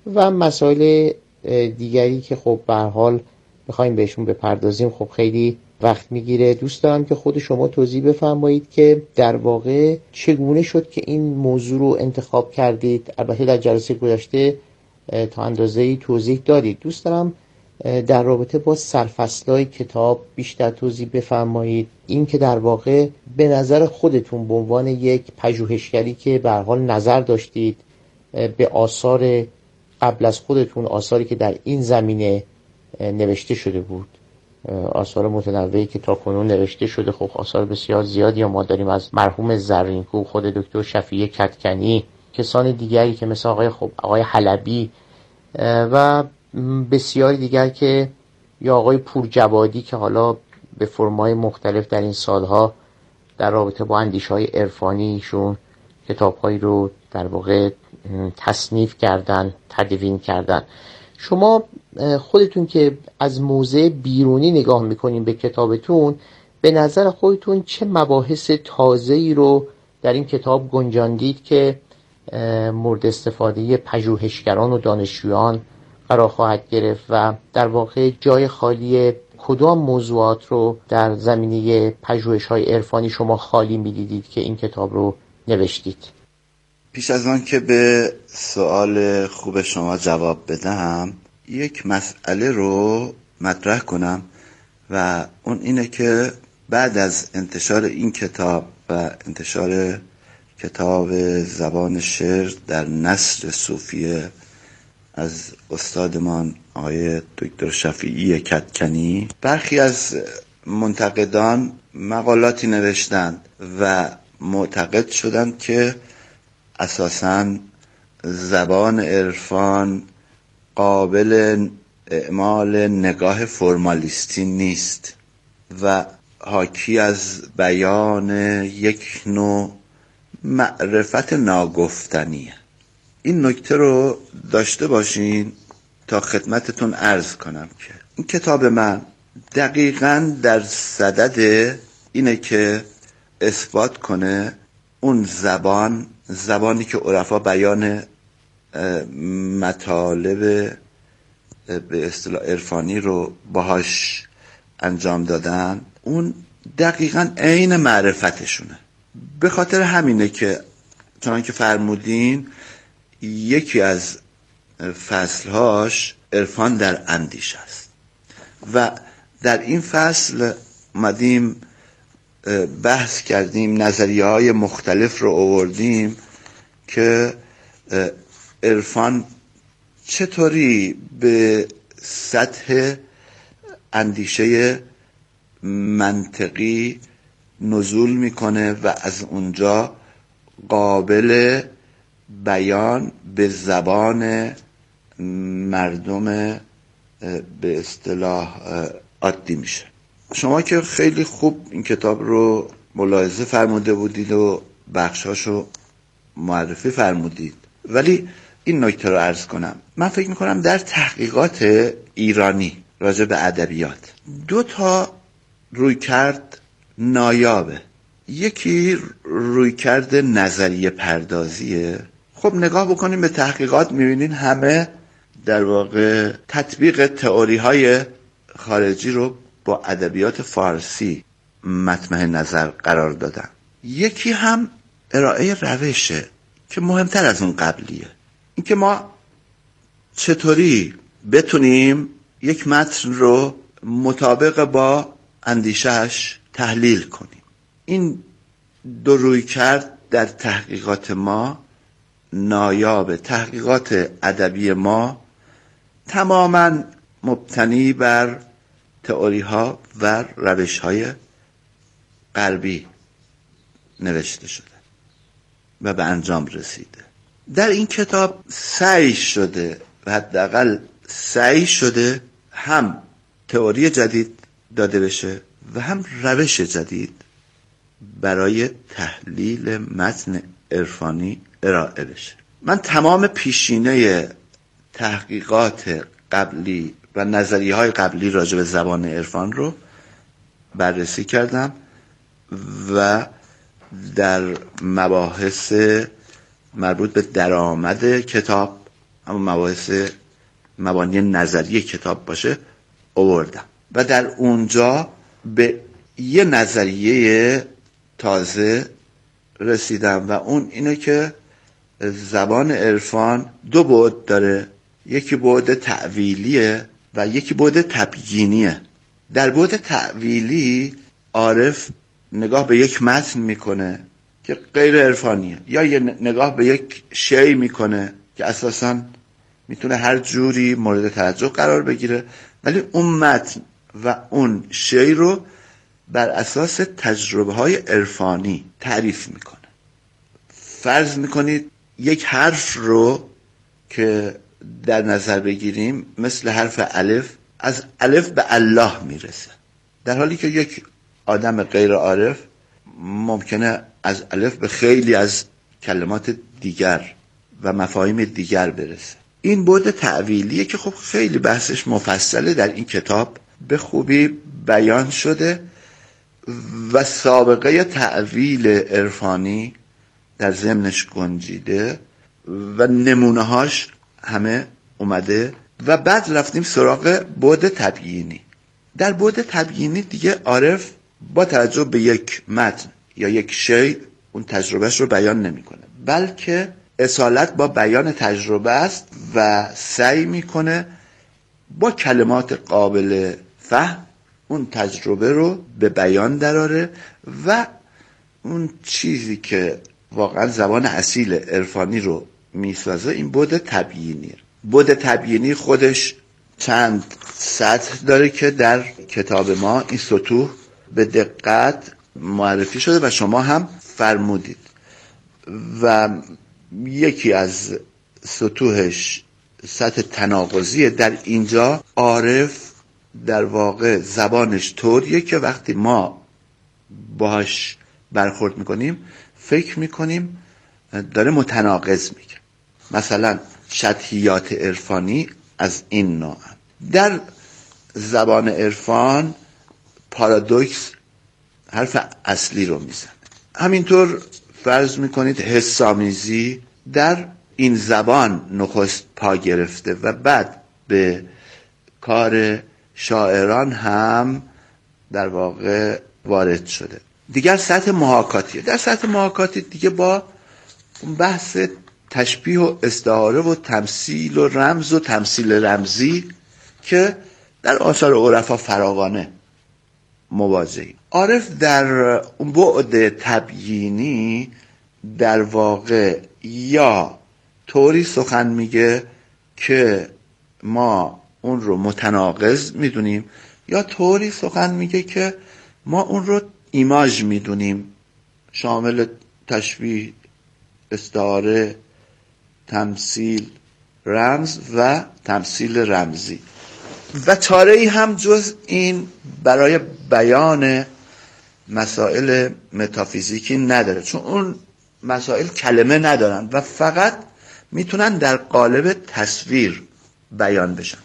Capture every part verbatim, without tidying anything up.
و مسائل دیگری که خب به هر حال بخوایم بهشون بپردازیم خب خیلی وقت میگیره. دوست دارم که خود شما توضیح بفرمایید که در واقع چگونه شد که این موضوع رو انتخاب کردید. البته در جلسه گذشته تا اندازه‌ای توضیح دادید. دوست دارم در رابطه با سرفصل‌های کتاب بیشتر توضیح بفرمایید. این که در واقع به نظر خودتون به عنوان یک پژوهشگری که به هر حال نظر داشتید به آثار قبل از خودتون، آثاری که در این زمینه نوشته شده بود، آثار متنوعی که تا کنون نوشته شده، خب آثار بسیار زیادی ما داریم، از مرحوم زرینکو، خود دکتر شفیع کدکنی، کسان دیگری که مثل آقای خب آقای حلبی و بسیاری دیگر که یا آقای پورجوادی که حالا به فرمای مختلف در این سالها در رابطه با اندیشه‌های عرفانیشون کتاب‌هایی رو در واقع تصنیف کردن، تدوین کردن. شما خودتون که از موضع بیرونی نگاه میکنین به کتابتون، به نظر خودتون چه مباحث تازه‌ای رو در این کتاب گنجاندید که مورد استفاده پژوهشگران و دانشجویان قرار خواهد گرفت و در واقع جای خالی کدام موضوعات رو در زمینه پژوهش‌های عرفانی شما خالی می‌دیدید که این کتاب رو نوشتید؟ پیش از آن که به سوال خوب شما جواب بدم، یک مسئله رو مطرح کنم و اون اینه که بعد از انتشار این کتاب و انتشار کتاب زبان شعر در نثر صوفیه از استادمان آقای دکتر شفیعی کدکنی، برخی از منتقدان مقالاتی نوشتند و معتقد شدند که اساساً زبان عرفان قابل اعمال نگاه فرمالیستی نیست و حاکی از بیان یک نوع معرفت ناگفتنیه. این نکته رو داشته باشین تا خدمتتون عرض کنم که این کتاب من دقیقاً در صدد اینه که اثبات کنه اون زبان، زبانی که عرفا بیان مطالب به اصطلاح عرفانی رو باهاش انجام دادن، اون دقیقاً عین معرفتشونه. به خاطر همینه که چنان که فرمودین یکی از فصلهاش عرفان در اندیشه است و در این فصل اومدیم بحث کردیم، نظریه های مختلف رو آوردیم که عرفان چطوری به سطح اندیشه منطقی نزول میکنه و از اونجا قابل بیان به زبان مردم به اصطلاح عادی میشه. شما که خیلی خوب این کتاب رو ملاحظه فرموده بودید و بخشاشو معرفی فرمودید، ولی این نکته رو عرض کنم. من فکر میکنم در تحقیقات ایرانی راجع به ادبیات دو تا رویکرد نایابه. یکی رویکرد نظریه پردازیه. خب نگاه بکنیم به تحقیقات میبینین همه در واقع تطبیق تئوری های خارجی رو با ادبیات فارسی مطمع نظر قرار دادن. یکی هم ارائه روشه که مهمتر از اون قبلیه، این که ما چطوری بتونیم یک متن رو مطابق با اندیشهش تحلیل کنیم. این دو رویکرد در تحقیقات ما نایابه. تحقیقات ادبی ما تماما مبتنی بر تئوری ها و روش های غربی نوشته شده و به انجام رسیده. در این کتاب سعی شده و حداقل سعی شده هم تئوری جدید داده بشه و هم روش جدید برای تحلیل متن عرفانی ارائه بشه. من تمام پیشینه تحقیقات قبلی و نظریه های قبلی راجع به زبان عرفان رو بررسی کردم و در مباحث مربوط به درآمد کتاب اما مباحث مبانی نظری کتاب باشه آوردم و در اونجا به یه نظریه تازه رسیدم و اون اینه که زبان عرفان دو بعد داره، یکی بعد تأویلیه و یکی بعد تبیینیه. در بعد تأویلی عارف نگاه به یک متن میکنه که غیر عرفانیه، یا یه نگاه به یک شی میکنه که اساساً میتونه هر جوری مورد توجه قرار بگیره، ولی اون متن و اون شی رو بر اساس تجربه های عرفانی تعریف میکنه. فرض میکنید یک حرف رو که در نظر بگیریم مثل حرف الف، از الف به الله میرسه، در حالی که یک آدم غیر عارف ممکنه از الف به خیلی از کلمات دیگر و مفاهیم دیگر برسه. این بعد تأویلیه که خب خیلی بحثش مفصله، در این کتاب به خوبی بیان شده و سابقه تأویل عرفانی در ضمنش گنجیده و نمونه هاش همه اومده. و بعد رفتیم سراغ بعد تبیینی. در بعد تبیینی دیگه عارف با توجه به یک متن یا یک شی اون تجربهش رو بیان نمیکنه، بلکه اصالت با بیان تجربه است و سعی میکنه با کلمات قابل فهم اون تجربه رو به بیان دراره و اون چیزی که واقعا زبان اصیل عرفانی رو میسازه این بعد تبیینیه. بعد تبیینی خودش چند سطح داره که در کتاب ما این سطوح به دقت معرفی شده و شما هم فرمودید و یکی از سطوحش سطح تناقضیه. در اینجا عارف در واقع زبانش طوریه که وقتی ما باهاش برخورد میکنیم فکر میکنیم داره متناقض میگه. مثلا شطحیات عرفانی از این نوع. در زبان عرفان پارادوکس حرف اصلی رو میزنه. همینطور فرض میکنید حسامیزی در این زبان نخست پا گرفته و بعد به کار شاعران هم در واقع وارد شده. دیگر سطح محاکاتیه. در سطح محاکاتی دیگه با بحث تشبیه و استعاره و تمثیل و رمز و تمثیل رمزی که در آثار عرفا فراوانه مواجهی. عارف در اون بعد تبیینی در واقع یا طوری سخن میگه که ما اون رو متناقض میدونیم یا طوری سخن میگه که ما اون رو ایماژ میدونیم، شامل تشبیه، استعاره، تمثیل رمز و تمثیل رمزی. و چاره ای هم جز این برای بیان مسائل متافیزیکی نداره، چون اون مسائل کلمه ندارن و فقط میتونن در قالب تصویر بیان بشن.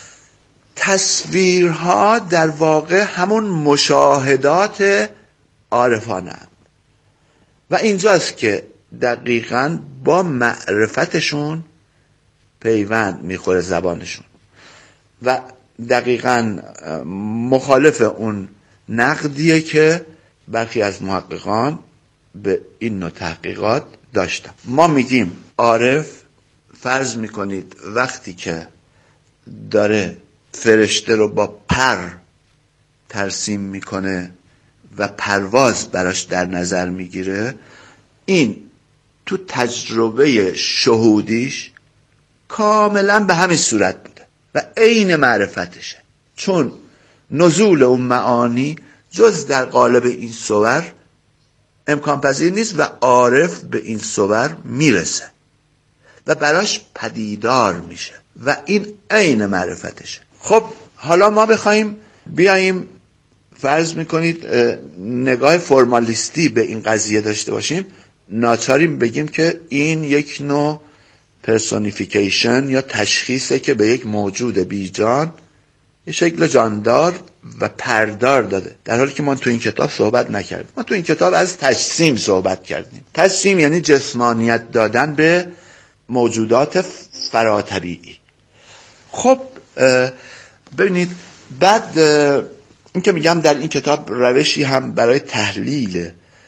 تصویرها در واقع همون مشاهدات عارفانه و اینجاست که دقیقاً با معرفتشون پیوند میخوره زبانشون و دقیقاً مخالف اون نقدیه که برخی از محققان به این نوع تحقیقات داشتن. ما میگیم عارف، فرض میکنید وقتی که داره فرشته رو با پر ترسیم میکنه و پرواز براش در نظر میگیره، این تو تجربه شهودیش کاملا به همین صورت بوده و عین معرفتشه، چون نزول اون معانی جز در قالب این صور امکان پذیر نیست و عارف به این صور میرسه و براش پدیدار میشه و این عین معرفتشه. خب حالا ما بخوایم بیاییم فرض میکنید نگاه فرمالیستی به این قضیه داشته باشیم، ناچاریم بگیم که این یک نوع پرسونیفیکیشن یا تشخیصه که به یک موجود بیجان یه شکل جاندار و پردار داده، در حالی که ما تو این کتاب صحبت نکردیم. ما تو این کتاب از تجسیم صحبت کردیم. تجسیم یعنی جسمانیت دادن به موجودات فراطبیعی. خب ببینید، بعد این که میگم در این کتاب روشی هم برای تحلیل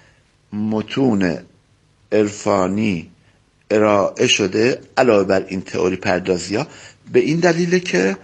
متون عرفانی ارائه شده علاوه بر این تئوری پردازی ها، به این دلیله که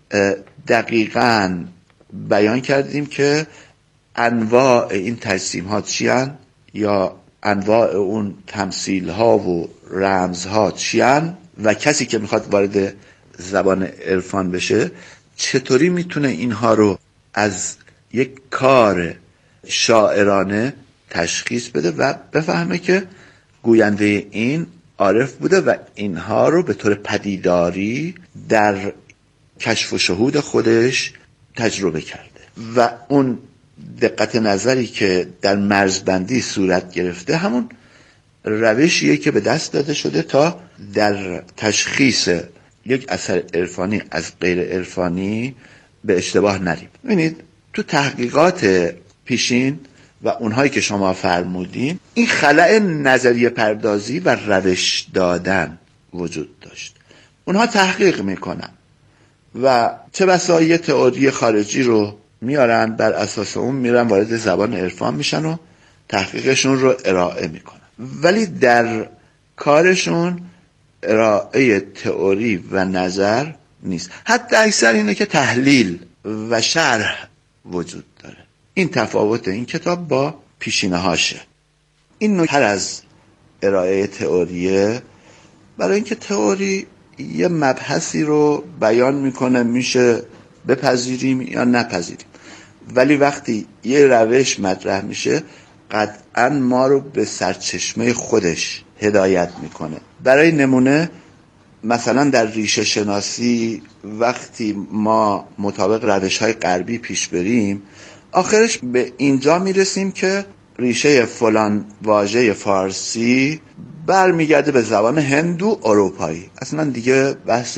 دقیقاً بیان کردیم که انواع این تجسیم ها چی هن یا انواع اون تمثیل ها و رمز ها چی هن و کسی که میخواد وارد زبان عرفان بشه چطوری میتونه اینها رو از یک کار شاعرانه تشخیص بده و بفهمه که گوینده این عارف بوده و اینها رو به طور پدیداری در کشف و شهود خودش تجربه کرده و اون دقت نظری که در مرزبندی صورت گرفته همون روشیه که به دست داده شده تا در تشخیص یک اثر عرفانی از غیر عرفانی به اشتباه نریم. ببینید تو تحقیقات پیشین و اونهایی که شما فرمودین این خلأ نظریه پردازی و روش دادن وجود داشت. اونها تحقیق میکنن و چه بسا یه تئوری خارجی رو میارن، بر اساس اون میرن وارد زبان عرفان میشن و تحقیقشون رو ارائه میکنن، ولی در کارشون ارائه تئوری و نظر نیست. حتی اکثر اینه که تحلیل و شرح وجود داره. این تفاوت این کتاب با پیشینه هاشه. این نکته از ارائه تئوریه، برای اینکه تئوری یه مبحثی رو بیان میکنه، میشه بپذیریم یا نپذیریم، ولی وقتی یه روش مطرح میشه قطعا ما رو به سرچشمه خودش هدایت میکنه. برای نمونه مثلا در ریشه شناسی وقتی ما مطابق روش های غربی پیش بریم آخرش به اینجا میرسیم که ریشه فلان واژه فارسی برمیگرده به زبان هندو اروپایی. اصلا دیگه بحث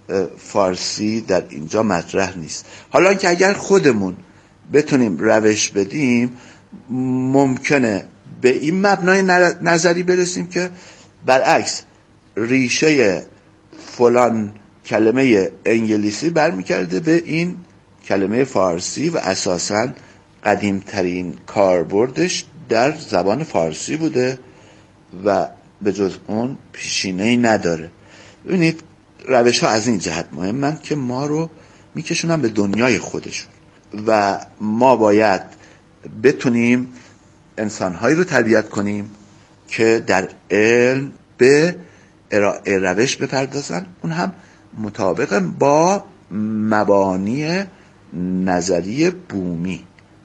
فارسی در اینجا مطرح نیست. حالا که اگر خودمون بتونیم روش بدیم ممکنه به این مبنای نظری برسیم که برعکس ریشه فلان کلمه انگلیسی برمیگرده به این کلمه فارسی و اساساً قدیمترین کاربردش در زبان فارسی بوده و به جز اون پیشینه‌ای نداره. ببینید روش ها از این جهت مهمن که ما رو میکشونن به دنیای خودشون و ما باید بتونیم انسانهایی رو تربیت کنیم که در علم به ارائه روش بپردازن، اون هم مطابق با مبانی نظری بومی.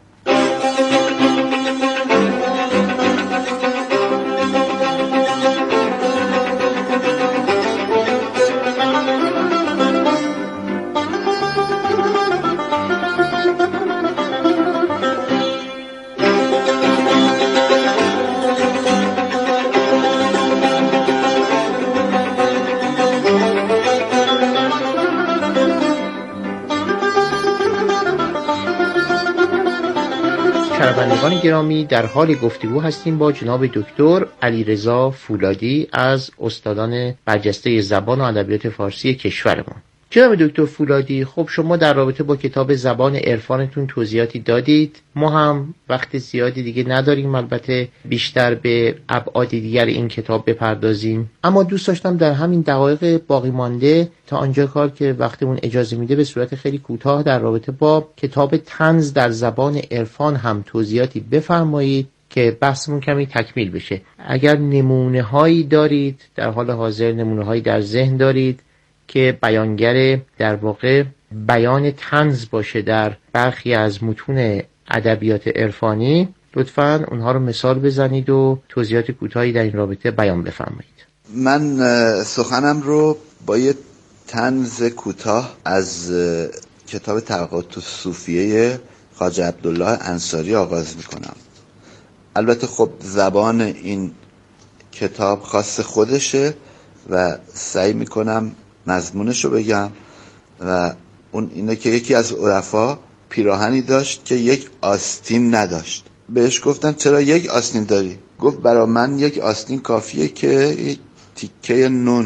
شنوندگان گرامی، در حال گفتگو هستیم با جناب دکتر علیرضا فولادی از استادان برجسته زبان و ادبیات فارسی کشورمان. جناب دکتر فولادی، خب شما در رابطه با کتاب زبان عرفانتون توضیحاتی دادید، ما هم وقت زیادی دیگه نداریم البته بیشتر به ابعاد دیگر این کتاب بپردازیم، اما دوست داشتم در همین دقایق باقی مانده تا آنجا کار که وقتمون اجازه میده به صورت خیلی کوتاه در رابطه با کتاب طنز در زبان عرفان هم توضیحاتی بفرمایید که بحثمون کمی تکمیل بشه. اگر نمونه هایی دارید در حال حاضر، نمونه هایی در ذهن دارید که بیانگر در واقع بیان طنز باشه در برخی از متون ادبیات عرفانی، لطفاً اونها رو مثال بزنید و توضیحات کوتاهی در این رابطه بیان بفرمایید. من سخنم رو با یه طنز کوتاه از کتاب طبقات الصوفیه خواجه عبدالله انصاری آغاز میکنم. البته خب زبان این کتاب خاص خودشه و سعی میکنم مضمونش رو بگم و اون اینه که یکی از عرفا پیراهنی داشت که یک آستین نداشت. بهش گفتن چرا یک آستین داری؟ گفت برای من یک آستین کافیه که یک تیکه نون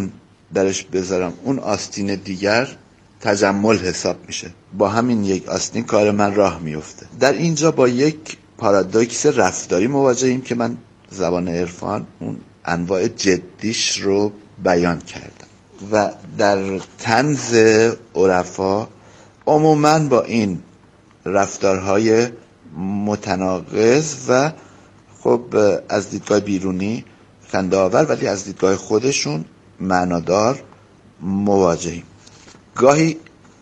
درش بذارم، اون آستین دیگر تجمل حساب میشه. با همین یک آستین کار من راه میفته. در اینجا با یک پارادوکس رفتاری مواجهیم که من زبان عرفان اون انواع جدیش رو بیان کردم و در طنز عرفا عموماً با این رفتارهای متناقض و خب از دیدگاه بیرونی خنده‌آور ولی از دیدگاه خودشون معنادار مواجهیم. گاهی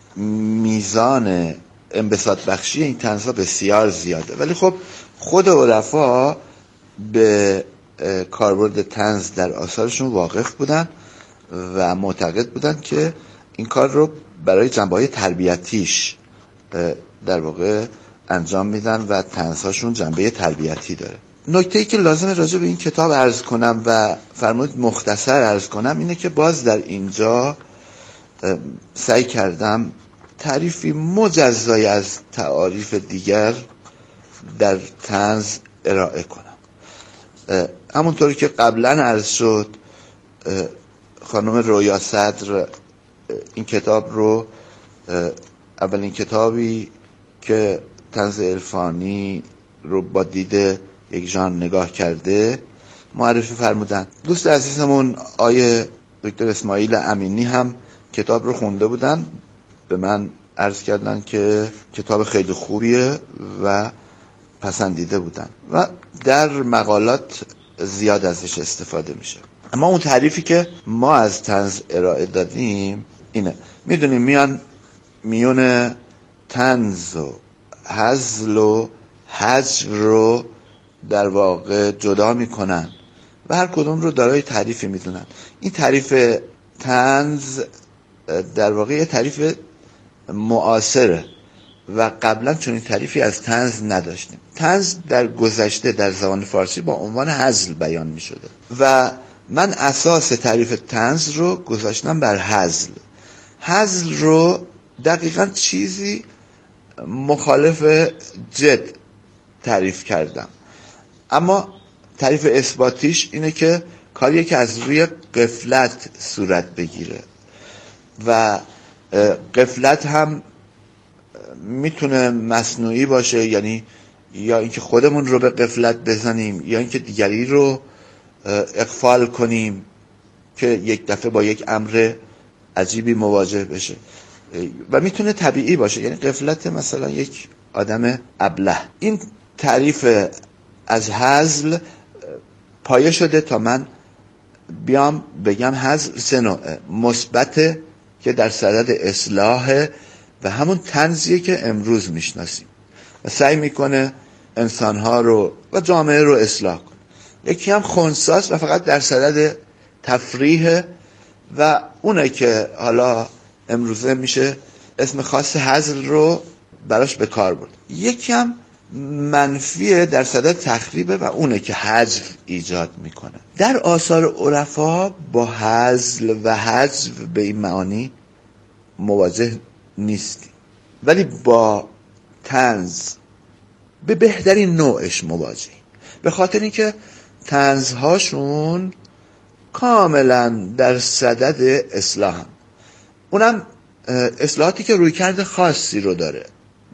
میزان انبساط بخشی این طنزها بسیار زیاده، ولی خب خود عرفا به کاربرد طنز در آثارشون واقف بودن و معتقد بودن که این کار رو برای جنبه‌های تربیتیش در واقع انجام میدن و طنزهاشون جنبه تربیتی داره. نکته‌ای که لازمه راجع به این کتاب عرض کنم و فرمودید مختصر عرض کنم اینه که باز در اینجا سعی کردم تعریفی مجزای از تعاریف دیگر در طنز ارائه کنم. همونطوری که قبلا عرض شد خانم رویا صدر این کتاب رو اولین کتابی که طنز عرفانی رو با دید یک ژان نگاه کرده معرفی فرمودن. دوست عزیزمون آیه دکتر اسماعیل امینی هم کتاب رو خونده بودن، به من عرض کردن که کتاب خیلی خوبیه و پسندیده بودن و در مقالات زیاد ازش استفاده میشه. اما اون تعریفی که ما از طنز ارائه دادیم اینه. میدونیم میان میون طنز و هزل و هجر رو در واقع جدا میکنن و هر کدوم رو دارای تعریفی میدونن. این تعریف طنز در واقع یه تعریف معاصره و قبلا چنین تعریفی از طنز نداشتیم. طنز در گذشته در زبان فارسی با عنوان هزل بیان می شده و من اساس تعریف طنز رو گذاشتم بر هزل. هزل رو دقیقاً چیزی مخالف جد تعریف کردم، اما تعریف اثباتیش اینه که کاریه که از روی غفلت صورت بگیره و غفلت هم میتونه مصنوعی باشه، یعنی یا اینکه خودمون رو به غفلت بزنیم یا اینکه دیگری رو اغفال کنیم که یک دفعه با یک امر عجیبی مواجه بشه و میتونه طبیعی باشه، یعنی غفلت مثلا یک آدم ابله. این تعریف از هزل پایه شده تا من بیام بگم هزل سه نوعه: مثبت که در صدد اصلاحه و همون طنزیه که امروز میشناسیم و سعی میکنه انسانها رو و جامعه رو اصلاح کنه. یکی هم خنثیست و فقط در صدد تفریح و اونه که حالا امروزه میشه اسم خاص هزل رو براش به کار برد. یکی هم منفیه در صدد تخریبه و اونه که حذف ایجاد میکنه. در آثار عرفا با هزل و حذف به این معانی مواجه نیستی، ولی با طنز به بهترین نوعش مواجه، به خاطر اینکه طنزهاشون کاملا در صدد اصلاح هم. اونم اصلاحاتی که رویکرد خاصی رو داره،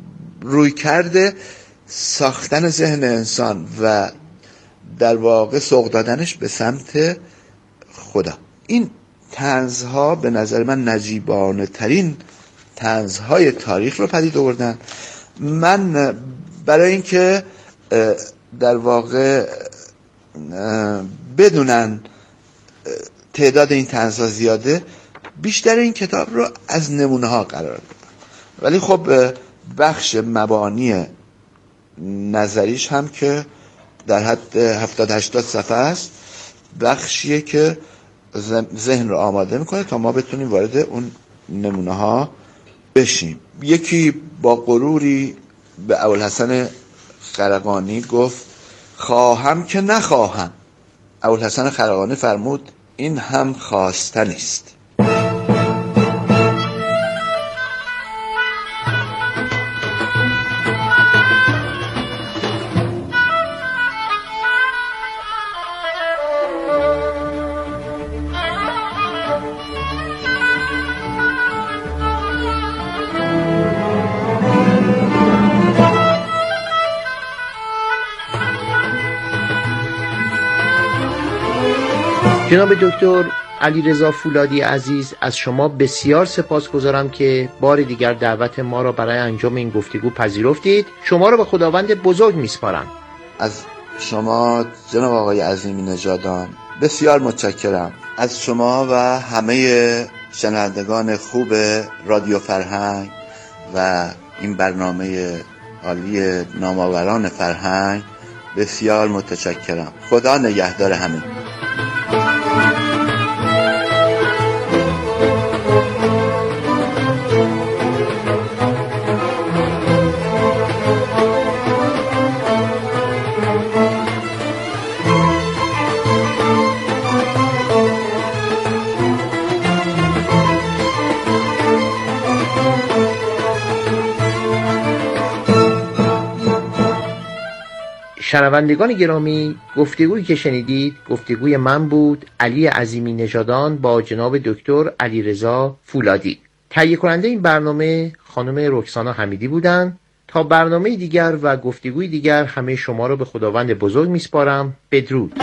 رویکرد ساختن ذهن انسان و در واقع سوق دادنش به سمت خدا. این طنزها به نظر من نجیبانه ترین طنزهای تاریخ رو پدید آوردن. من برای اینکه در واقع بدونن تعداد این طنزها زیاده، بیشتر این کتاب رو از نمونه ها قرار دادم، ولی خب بخش مبانی نظریش هم که در حد هفتاد هشتاد صفحه است، بخشیه که ذهن رو آماده میکنه تا ما بتونیم وارد اون نمونه ها بشیم. یکی با غروری به ابوالحسن خرقانی گفت خواهم که نخواهم. ابوالحسن خرقانی فرمود این هم خواستنی است. جناب دکتر علیرضا فولادی عزیز، از شما بسیار سپاسگزارم که بار دیگر دعوت ما را برای انجام این گفتگو پذیرفتید. شما را به خداوند بزرگ میسپارم. از شما جناب آقای عظیمی نژادان بسیار متشکرم. از شما و همه شنوندگان خوب رادیو فرهنگ و این برنامه عالی نامآوران فرهنگ بسیار متشکرم. خدا نگهدار همه. شنوندگان گرامی، گفتگویی که شنیدید گفتگوی من بود، علی عظیمی نژادان با جناب دکتر علیرضا فولادی. تهیه کننده این برنامه خانم رکسانا حمیدی بودند. تا برنامه دیگر و گفتگوی دیگر همه شما را به خداوند بزرگ میسپارم. بدرود.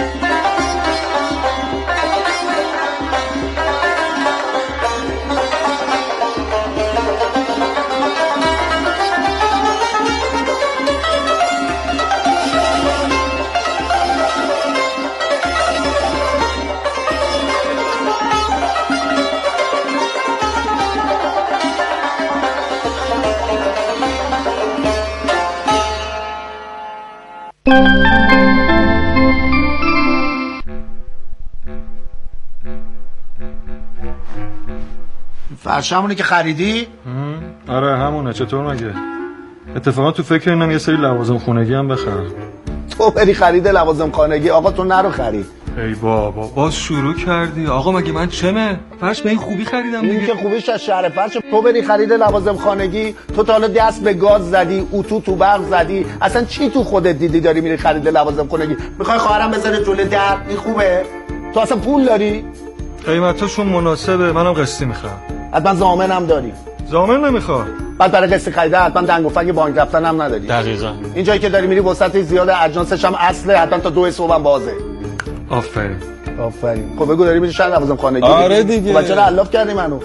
فرشمونه که خریدی؟ آره همونه. چطور مگه؟ اتفاقا تو فکر اینم یه سری لوازم خونگی هم بخرم. تو بری خرید لوازم خانگی؟ آقا تو نرو خرید. ای بابا باز شروع کردی. آقا مگه من چمه؟ فرش به این خوبی خریدم دیگه. این که خوبیش از شهر فرش. تو بری خرید لوازم خانگی، تو تا حالا دست به گاز زدی، اتو تو برق زدی، اصلا چی تو خودت دیدی داری میری خرید لوازم خانگی؟ میخوای خواهرم بذاره جلوی در؟ این خوبه؟ تو اصلا پول داری؟ قیمتاشون مناسبه، منم قسطی میخوام. حتما ضامنم داری؟ ضامن نمیخواد. بعد برای قسط خریده حتما دنگ و فنگ بانک رفتن هم نداری. دقیقاً. این جایی که داری میری وسط زیاد اجناسش هم اصله، حتما تا دو صبح هم بازه. آفرین. آفرین. خب بگو داری میری شهر لوازم خانگی؟ آره دیگه. بچه را علاف کردی منو.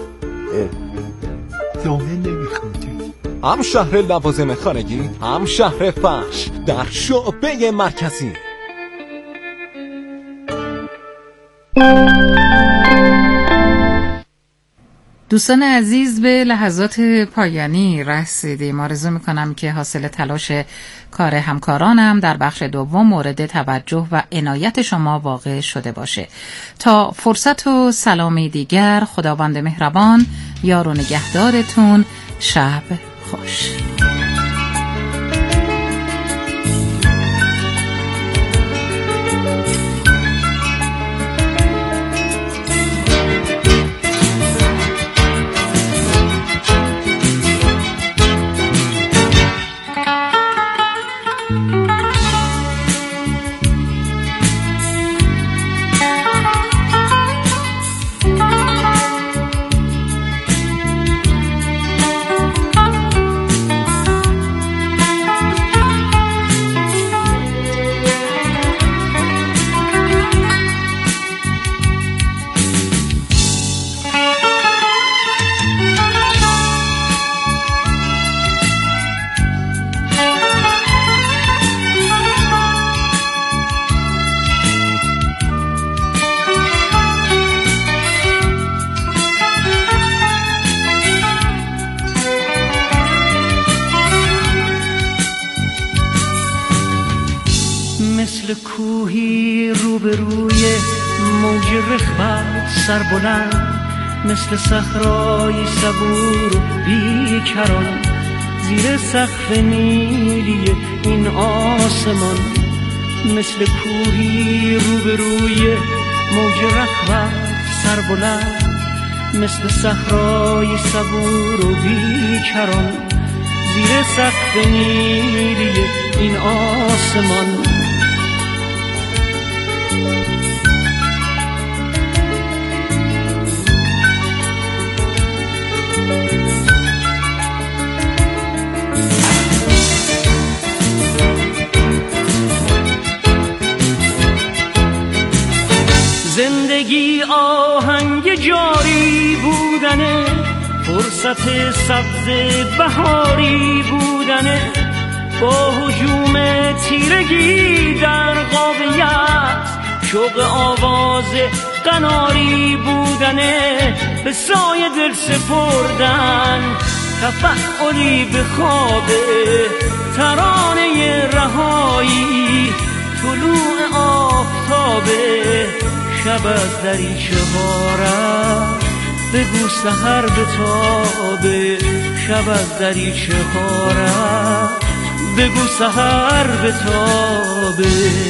ضامن نمیخواد. هم شهر لوازم خانگی، هم شهر فرش در شعبه مرکزی. دوستان عزیز، به لحظات پایانی رسیدیم. آرزو میکنم که حاصل تلاش کار همکارانم در بخش دوم مورد توجه و عنایت شما واقع شده باشه. تا فرصت و سلامی دیگر، خداوند مهربان یار و نگهدارتون. شب خوش. مثل کوهی روبروی موج رخوت سربلند، مثل صحرای صبور و بیکران زیر سقف نیلی این آسمان. مثل کوهی روبروی موج رخوت سربلند، مثل صحرای صبور و بیکران زیر سقف نیلی این آسمان. زندگی فرصت سبز بهاری بودنه، با هجوم تیرگی در قابلیت شوق آواز قناری بودنه، به سایه دل سپردن تفعلی به خواب ترانه رهایی، طلوع آفتاب شب از دریچه ها رفت، بگو سحر به تابه شب از دریچه ها رفت، بگو سحر به تابه.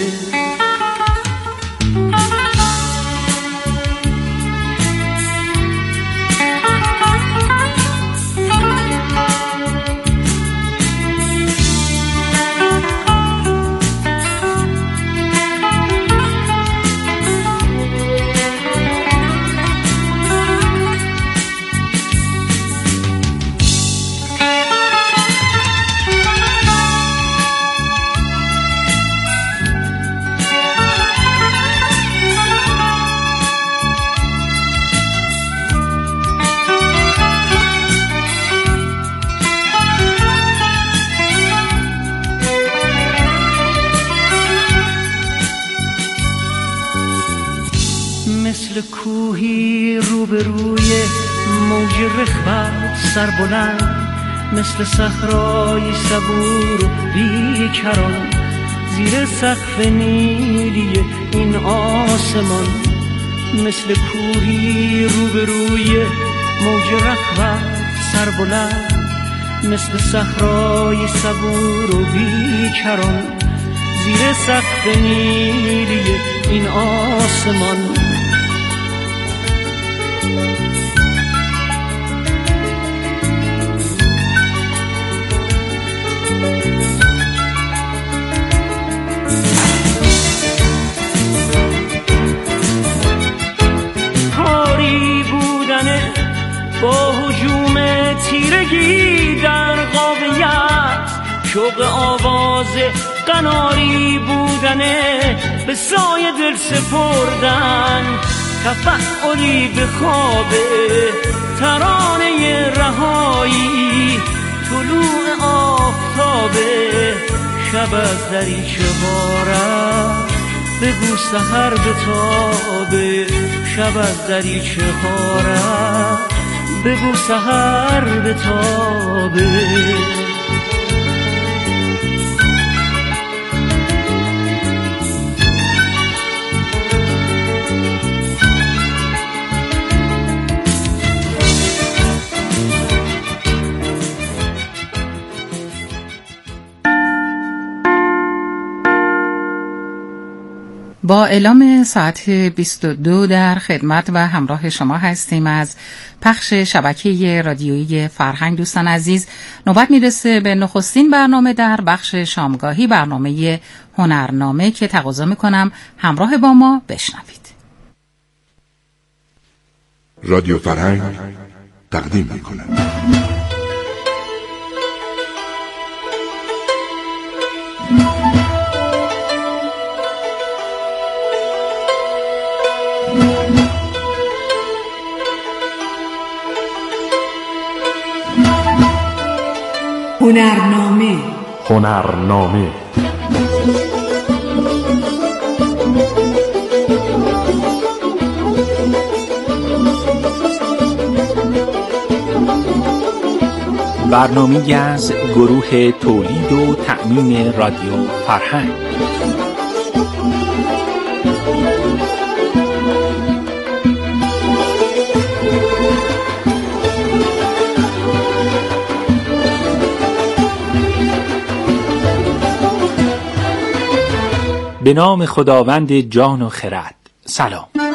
مثل کوهی روبروی موج رخوت سربلند، مثل صحرای صبور و بیکران زیر سقف نیلی این آسمان، مثل کوهی روبروی موج رخوت سربلند، مثل صحرای صبور و بیکران زیر سقف نیلی این آسمان. با هجوم تیرگی در قابلیت شوق آواز قناری بودنه، به سایه دل سپردن تفعلی به خواب ترانه رهایی، طلوع آفتاب شب از دریچه ها رفت، بگو سحر به تابه شب از دریچه ها رفت، بگو سحر به تابه. با اعلام ساعت بیست و دو در خدمت و همراه شما هستیم از پخش شبکه رادیویی فرهنگ. دوستان عزیز، نوبت میرسه به نخستین برنامه در بخش شامگاهی، برنامه هنرنامه که تقاضا میکنم همراه با ما بشنوید. رادیو فرهنگ تقدیم میکنه هنرنامه. هنرنامه برنامه‌ای از گروه تولید و تأمین رادیو فرهنگ. به نام خداوند جان و خرد. سلام.